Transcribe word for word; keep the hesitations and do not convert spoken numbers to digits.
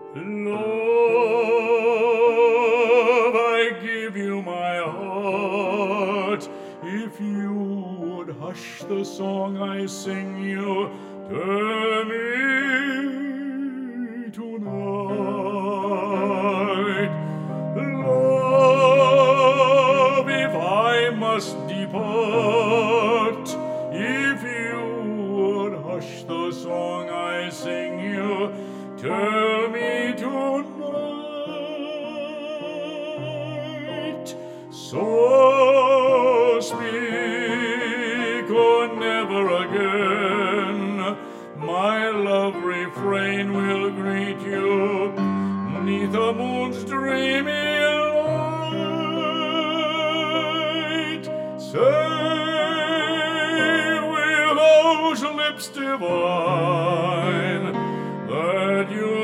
Love, I give you my heart. If you would hush the song I sing you, tell me tonight. Love, if I must depart, if you would hush the song I sing you, tell me tonight. So speak, or never again my love refrain will greet you 'neath the moon's dreamy light. Say with those lips divine that you